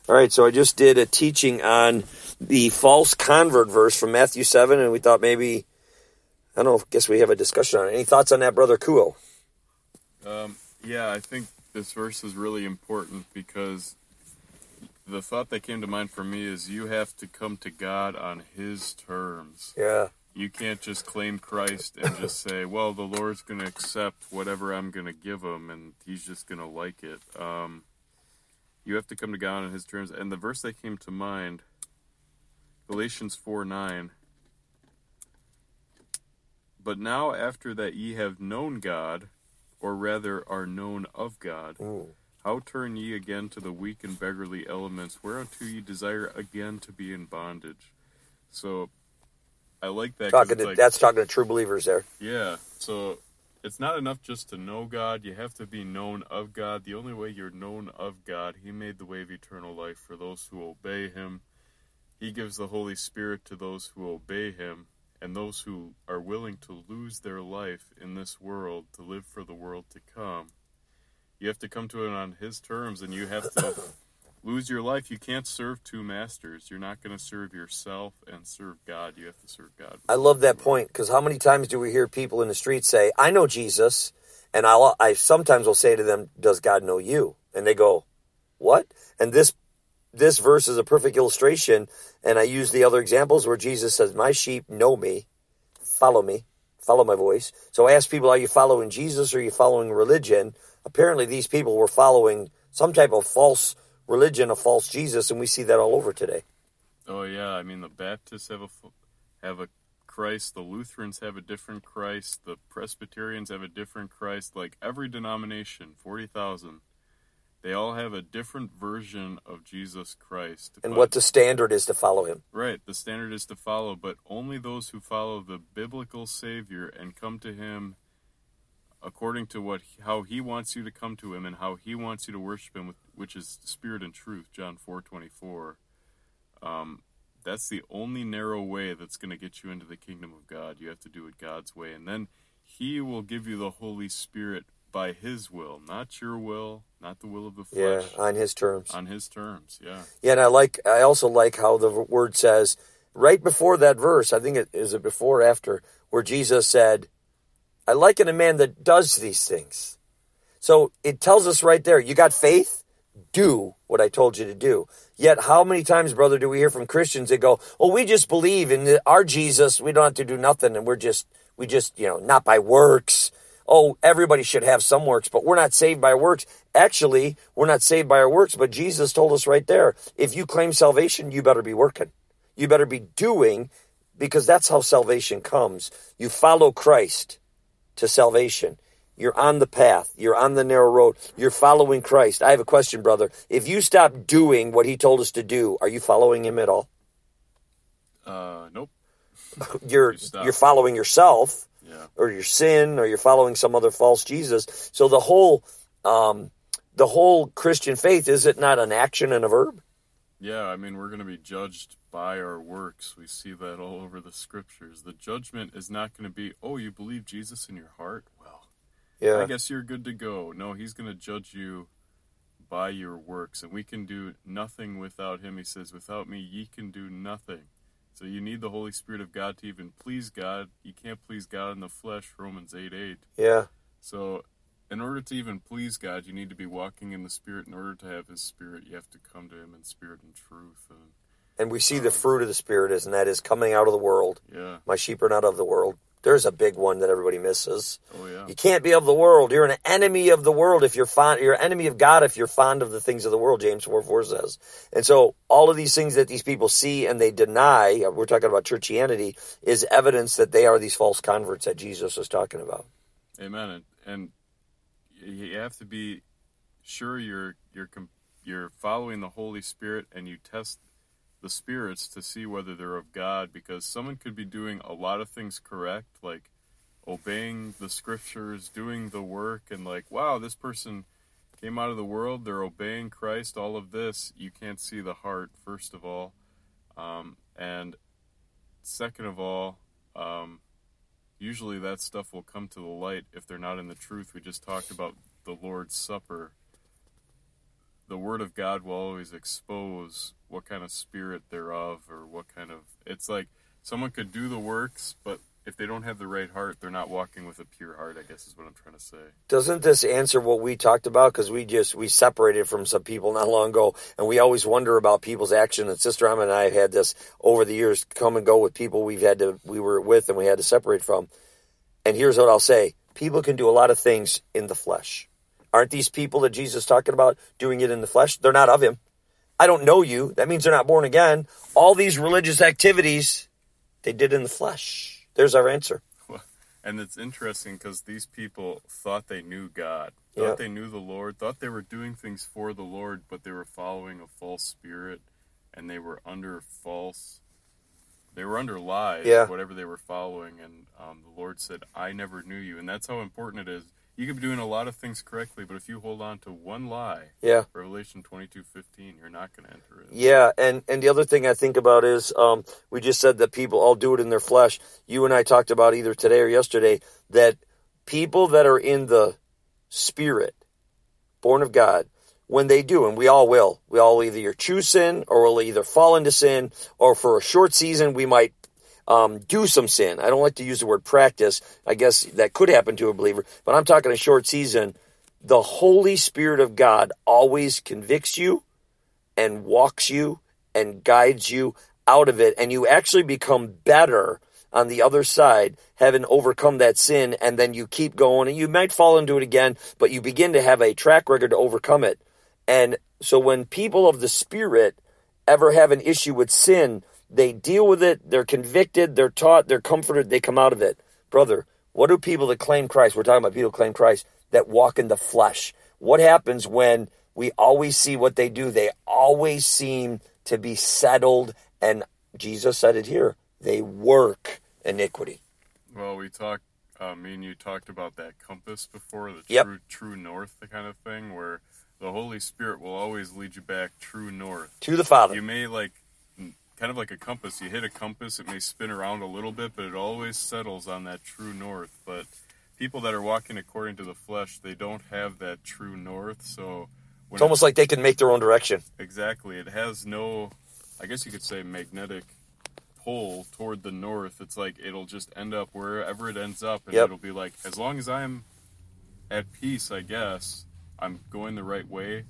All right, so I just did a teaching on the false convert verse from Matthew 7, and we thought maybe, I don't know, guess we have a discussion on it. Any thoughts on that, Brother Kuo? Yeah, I think this verse is really important because the thought that came to mind for me is you have to come to God on His terms. Yeah. You can't just claim Christ and just say, well, the Lord's going to accept whatever I'm going to give Him, and He's just going to like it. You have to come to God on His terms. And the verse that came to mind, Galatians 4:9. But now after that ye have known God, or rather are known of God, how turn ye again to the weak and beggarly elements, whereunto ye desire again to be in bondage? So I like that. That's talking to true believers there. Yeah, so it's not enough just to know God. You have to be known of God. The only way you're known of God, He made the way of eternal life for those who obey Him. He gives the Holy Spirit to those who obey Him, and those who are willing to lose their life in this world to live for the world to come. You have to come to it on His terms, and you have to lose your life. You can't serve two masters. You're not going to serve yourself and serve God. You have to serve God. I love that point, because how many times do we hear people in the street say, I know Jesus, and I sometimes will say to them, does God know you? And they go, what? And this verse is a perfect illustration, and I use the other examples where Jesus says, my sheep know me, follow my voice. So I ask people, are you following Jesus or are you following religion? Apparently these people were following some type of false religion, a false Jesus, and we see that all over today. Oh yeah, I mean the Baptists have a Christ, the Lutherans have a different Christ, the Presbyterians have a different Christ. Like every denomination, 40,000, they all have a different version of Jesus Christ. And what the standard is to follow Him. Right, the standard is to follow, but only those who follow the biblical Savior and come to Him according to how He wants you to come to Him and how He wants you to worship Him, which is spirit and truth, John 4:24. That's the only narrow way that's going to get you into the kingdom of God. You have to do it God's way, and then He will give you the Holy Spirit by His will, not your will, not the will of the flesh. Yeah, on His terms. On His terms, yeah. Yeah, and I also like how the word says, right before that verse, I think is it before or after, where Jesus said, I liken a man that does these things. So it tells us right there, you got faith? Do what I told you to do. Yet how many times, brother, do we hear from Christians that go, oh, we just believe in our Jesus, we don't have to do nothing, and we just, not by works. Oh, everybody should have some works, but we're not saved by works. Actually, we're not saved by our works, but Jesus told us right there, if you claim salvation, you better be working. You better be doing, because that's how salvation comes. You follow Christ to salvation. You're on the path. You're on the narrow road. You're following Christ. I have a question, brother. If you stop doing what He told us to do, are you following Him at all? Nope. You're following yourself. Yeah. Or your sin, or you're following some other false Jesus. So the whole Christian faith, is it not an action and a verb? Yeah, I mean, we're going to be judged by our works. We see that all over the scriptures. The judgment is not going to be, oh, you believe Jesus in your heart? Well, yeah, I guess you're good to go. No, He's going to judge you by your works, and we can do nothing without Him. He says, without me, ye can do nothing. So you need the Holy Spirit of God to even please God. You can't please God in the flesh, Romans 8:8. Yeah. So in order to even please God, you need to be walking in the Spirit. In order to have His Spirit, you have to come to Him in spirit and truth. And we see the fruit of the Spirit, and that is coming out of the world. Yeah. My sheep are not of the world. There's a big one that everybody misses. Oh, yeah. You can't be of the world. You're an enemy of the world if you're fond. You're an enemy of God if you're fond of the things of the world, James 4:4 says. And so all of these things that these people see and they deny, we're talking about churchianity, is evidence that they are these false converts that Jesus is talking about. Amen. And you have to be sure you're following the Holy Spirit, and you test the spirits to see whether they're of God, because someone could be doing a lot of things correct, like obeying the scriptures, doing the work, and like, wow, this person came out of the world, they're obeying Christ, all of this. You can't see the heart, first of all. And second of all, usually that stuff will come to the light if they're not in the truth. We just talked about the Lord's Supper. the Word of God will always expose what kind of spirit they're of, or what kind of... It's like someone could do the works, but if they don't have the right heart, they're not walking with a pure heart, I guess is what I'm trying to say. Doesn't this answer what we talked about? Because we separated from some people not long ago, and we always wonder about people's action. And Sister Emma and I had this over the years, come and go with people we were with and we had to separate from. And here's what I'll say. People can do a lot of things in the flesh. Aren't these people that Jesus is talking about doing it in the flesh? They're not of him. I don't know you. That means they're not born again. All these religious activities, they did in the flesh. There's our answer. And it's interesting because these people thought they knew God, thought they knew the Lord, thought they were doing things for the Lord, but they were following a false spirit, and they were under lies, whatever they were following. And the Lord said, I never knew you. And that's how important it is. You could be doing a lot of things correctly, but if you hold on to one lie, Revelation 22:15, you're not going to enter it. Yeah, and the other thing I think about is we just said that people all do it in their flesh. You and I talked about either today or yesterday that people that are in the Spirit, born of God, when they do, and we all either choose sin or we'll either fall into sin, or for a short season we might do some sin. I don't like to use the word practice. I guess that could happen to a believer, but I'm talking a short season. The Holy Spirit of God always convicts you and walks you and guides you out of it, and you actually become better on the other side, having overcome that sin, and then you keep going, and you might fall into it again, but you begin to have a track record to overcome it. And so when people of the Spirit ever have an issue with sin, they deal with it, they're convicted, they're taught, they're comforted, they come out of it. Brother, what do people that claim Christ, we're talking about people that claim Christ, that walk in the flesh? What happens when we always see what they do? They always seem to be settled, and Jesus said it here, they work iniquity. Well, me and you talked about that compass before, the true north, the kind of thing, where the Holy Spirit will always lead you back true north. To the Father. You may kind of like a compass. You hit a compass, it may spin around a little bit, but it always settles on that true north. But people that are walking according to the flesh, they don't have that true north. So it's almost like they can make their own direction. Exactly. It has no, I guess you could say, magnetic pull toward the north. It's like it'll just end up wherever it ends up, and it'll be like, as long as I'm at peace, I guess, I'm going the right way,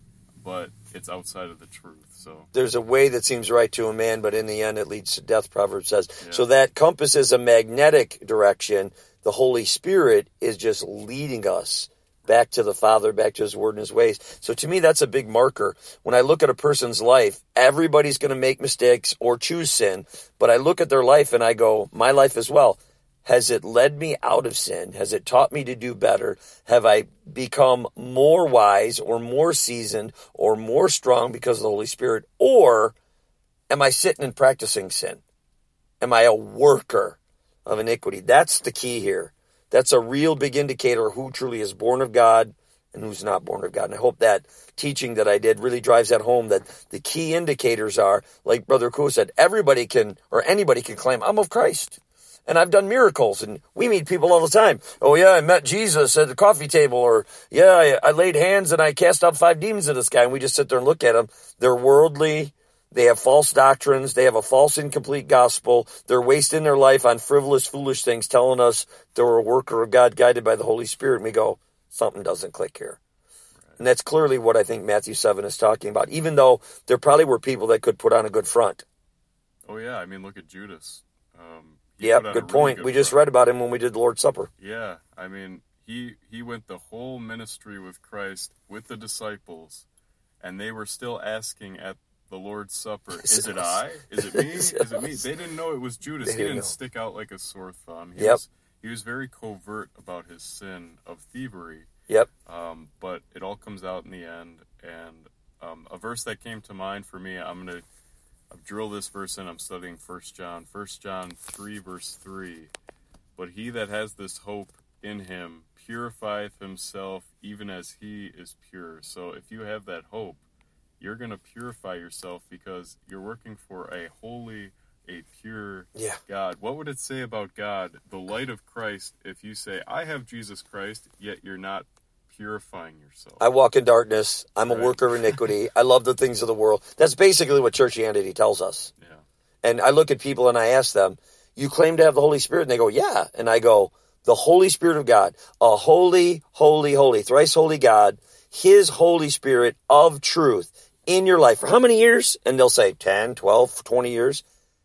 but it's outside of the truth. So there's a way that seems right to a man, but in the end it leads to death, Proverbs says. Yeah. So that compass is a magnetic direction. The Holy Spirit is just leading us back to the Father, back to his word and his ways. So to me, that's a big marker. When I look at a person's life, everybody's going to make mistakes or choose sin, but I look at their life and I go, my life as well. Has it led me out of sin? Has it taught me to do better? Have I become more wise or more seasoned or more strong because of the Holy Spirit? Or am I sitting and practicing sin? Am I a worker of iniquity? That's the key here. That's a real big indicator of who truly is born of God and who's not born of God. And I hope that teaching that I did really drives that home, that the key indicators are, like Brother Kuo said, anybody can claim, I'm of Christ. And I've done miracles, and we meet people all the time. Oh, yeah, I met Jesus at the coffee table, or, yeah, I laid hands and I cast out 5 demons of this guy, and we just sit there and look at them. They're worldly. They have false doctrines. They have a false, incomplete gospel. They're wasting their life on frivolous, foolish things, telling us they're a worker of God guided by the Holy Spirit. And we go, something doesn't click here. Right. And that's clearly what I think Matthew 7 is talking about, even though there probably were people that could put on a good front. Oh, yeah. I mean, look at Judas. Yep, good point. We just read about him when we did the Lord's Supper. Yeah, I mean, he went the whole ministry with Christ, with the disciples, and they were still asking at the Lord's Supper, is it I? Is it me? Is it me? They didn't know it was Judas. He didn't stick out like a sore thumb. He was very covert about his sin of thievery. Yep. But it all comes out in the end, and a verse that came to mind for me, I've drilled this verse in. I'm studying 1 John 3, verse 3. But he that has this hope in him purifieth himself even as he is pure. So if you have that hope, you're going to purify yourself because you're working for a holy, a pure God. What would it say about God, the light of Christ, if you say, I have Jesus Christ, yet you're not purifying yourself. I walk in darkness. I'm a Right. worker of iniquity. I love the things of the world. That's basically what churchianity tells us. Yeah. And I look at people and I ask them, you claim to have the Holy Spirit? And they go, yeah. And I go, the Holy Spirit of God, a holy, holy, holy, thrice holy God, his Holy Spirit of truth in your life. For how many years? And they'll say 10, 12, 20 years.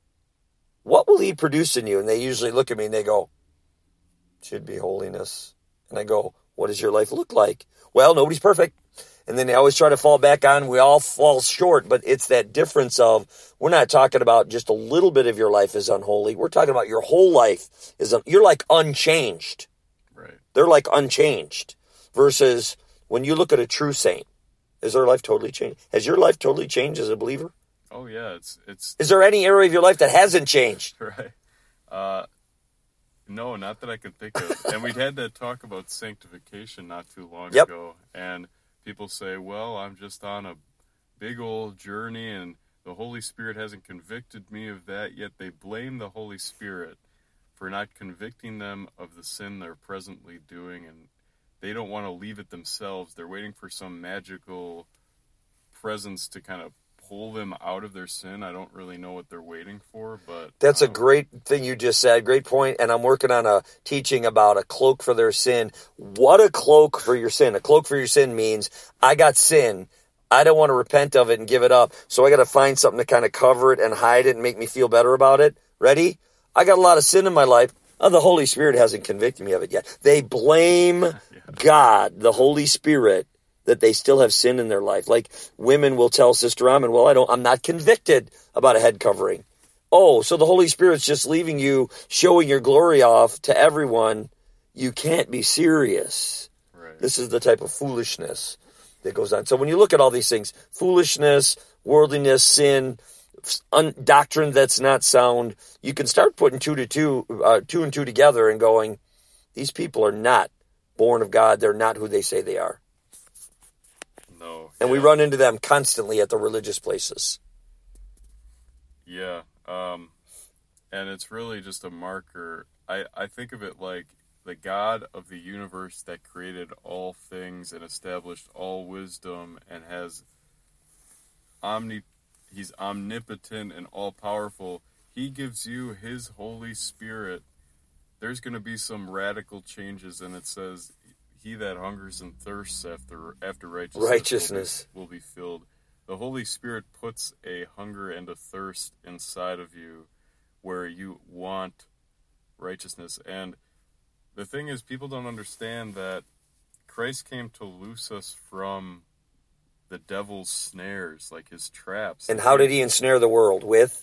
What will he produce in you? And they usually look at me and they go, should be holiness. And I go, what does your life look like? Well, nobody's perfect. And then they always try to fall back on, we all fall short, but it's that difference of, we're not talking about just a little bit of your life is unholy. We're talking about your whole life you're like unchanged. Right. They're like unchanged. Versus when you look at a true saint, is their life totally changed? Has your life totally changed as a believer? Oh yeah, it's Is there any area of your life that hasn't changed? right. No, not that I can think of. And we'd had that talk about sanctification not too long Yep. ago. And people say, well, I'm just on a big old journey and the Holy Spirit hasn't convicted me of that, yet they blame the Holy Spirit for not convicting them of the sin they're presently doing, and they don't want to leave it themselves. They're waiting for some magical presence to kind of pull them out of their sin. I don't really know what they're waiting for, but That's a great thing you just said. Great point. And I'm working on a teaching about a cloak for their sin. What a cloak for your sin. A cloak for your sin means I got sin. I don't want to repent of it and give it up. So I got to find something to kind of cover it and hide it and make me feel better about it. Ready? I got a lot of sin in my life. Oh, the Holy Spirit hasn't convicted me of it yet. They blame God, the Holy Spirit, that they still have sin in their life. Like women will tell Sister Amen, well, I'm not convicted about a head covering. Oh, so the Holy Spirit's just leaving you, showing your glory off to everyone. You can't be serious. Right. This is the type of foolishness that goes on. So when you look at all these things, foolishness, worldliness, sin, doctrine that's not sound, you can start putting two and two together and going, these people are not born of God. They're not who they say they are. No. And we run into them constantly at the religious places. Yeah. And it's really just a marker. I think of it like the God of the universe that created all things and established all wisdom and he's omnipotent and all-powerful. He gives you his Holy Spirit. There's going to be some radical changes, and it says, he that hungers and thirsts after righteousness will be filled. The Holy Spirit puts a hunger and a thirst inside of you where you want righteousness. And the thing is, people don't understand that Christ came to loose us from the devil's snares, like his traps. And how did he ensnare the world? With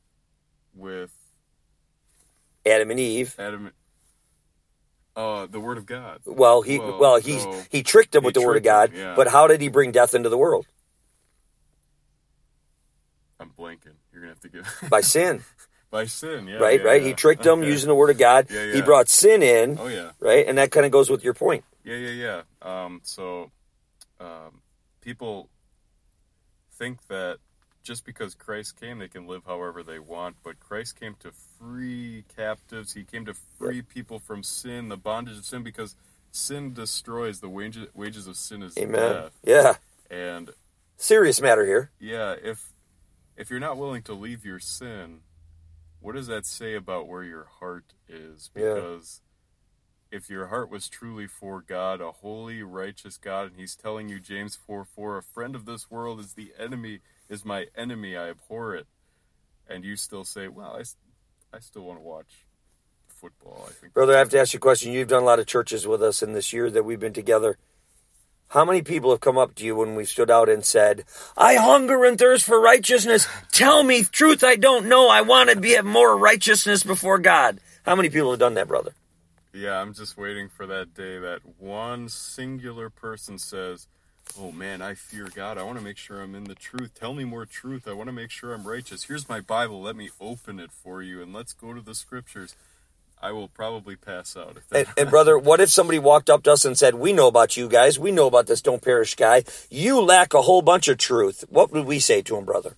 Adam and Eve. The Word of God. Well, he tricked them with the Word of God, yeah. But how did he bring death into the world? I'm blanking. You're going to have to give... By sin. By sin, yeah. Right. Yeah. He tricked them using the Word of God. Yeah. He brought sin in. Oh, yeah. Right, and that kind of goes with your point. Yeah. People think that just because Christ came, they can live however they want, but Christ came to free captives. He came to free people from sin, the bondage of sin, because sin destroys. The wages of sin is death. Yeah. And serious matter here. Yeah, if you're not willing to leave your sin, what does that say about where your heart is? Because if your heart was truly for God, a holy, righteous God, and he's telling you, James 4:4, a friend of this world is my enemy, I abhor it. And you still say, well, I still want to watch football. I think, brother, I have to ask you a question. You've done a lot of churches with us in this year that we've been together. How many people have come up to you when we stood out and said, I hunger and thirst for righteousness. Tell me truth I don't know. I want to have more righteousness before God. How many people have done that, brother? Yeah, I'm just waiting for that day that one singular person says, oh man, I fear God. I want to make sure I'm in the truth. Tell me more truth. I want to make sure I'm righteous. Here's my Bible. Let me open it for you and let's go to the scriptures. I will probably pass out. And brother, what if somebody walked up to us and said, we know about you guys. We know about this don't perish guy. You lack a whole bunch of truth. What would we say to him, brother?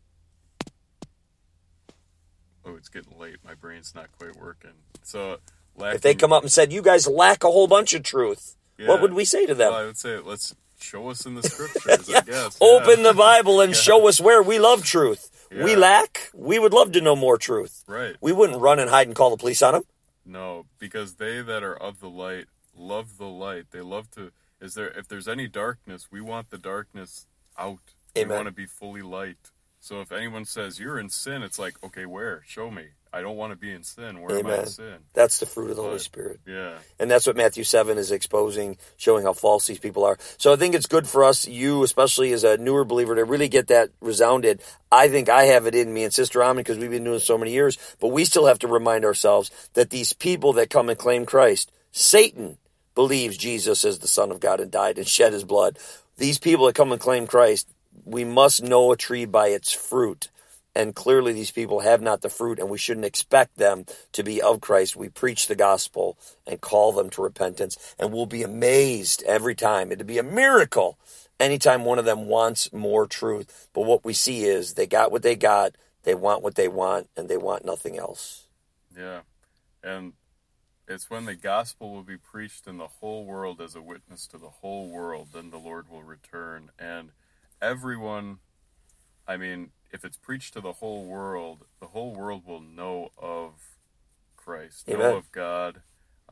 Oh, it's getting late. My brain's not quite working. So If they come up and said, you guys lack a whole bunch of truth, what Yeah. would we say to them? Well, I would say, let's show us in the scriptures, I guess. Open the Bible and show us where we love truth. We Yeah. lack. We would love to know more truth. Right. We wouldn't run and hide and call the police on them. No, because they that are of the light love the light. They love to. If there's any darkness, we want the darkness out. Amen. We want to be fully light. So if anyone says you're in sin, it's like, okay, where? Show me. I don't want to be in sin. Where am I in Amen. sin? That's the fruit of the Holy But, Spirit. Yeah. And that's what Matthew 7 is exposing, showing how false these people are. So I think it's good for us, you especially as a newer believer, to really get that resounded. I think I have it in me and Sister Amin because we've been doing it so many years, but we still have to remind ourselves that these people that come and claim Christ, Satan believes Jesus is the Son of God and died and shed his blood. These people that come and claim Christ, we must know a tree by its fruit. And clearly these people have not the fruit, and we shouldn't expect them to be of Christ. We preach the gospel and call them to repentance, and we'll be amazed every time. It'd be a miracle anytime one of them wants more truth. But what we see is they got what they got, they want what they want, and they want nothing else. Yeah. And it's when the gospel will be preached in the whole world as a witness to the whole world, then the Lord will return. And everyone, I mean, if it's preached to the whole world will know of Christ, Amen. know of God.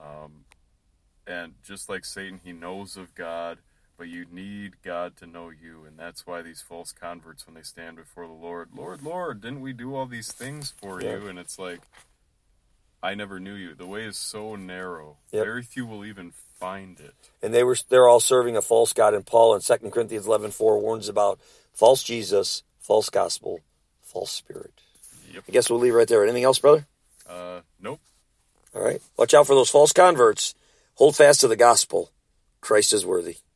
And just like Satan, he knows of God, but you need God to know you. And that's why these false converts, when they stand before the Lord, Lord, Lord, didn't we do all these things for Yeah. you? And it's like, I never knew you. The way is so narrow. Yep. Very few will even find it. And they're all serving a false God. And Paul in 2 Corinthians 11:4 warns about false Jesus, false gospel, false spirit. Yep. I guess we'll leave right there. Anything else, brother? Nope. All right. Watch out for those false converts. Hold fast to the gospel. Christ is worthy.